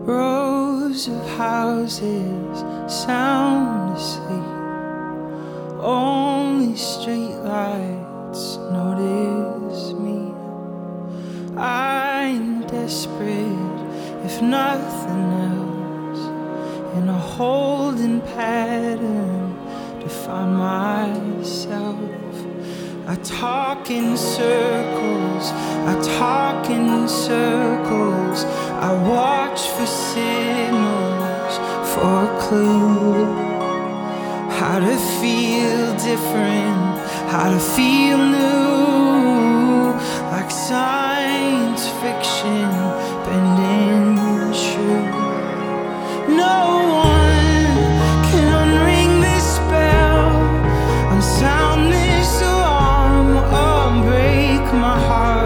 Rows of houses sound asleep. Only streetlights notice me. I'm desperate, if nothing else, in a holding pattern to find myself. I talk in circles, I talk in circles. I watch for signals, for a clue. How to feel different, how to feel new. Like science fiction, bending true. No one can unring this bell, unsound this alarm, unbreak my heart.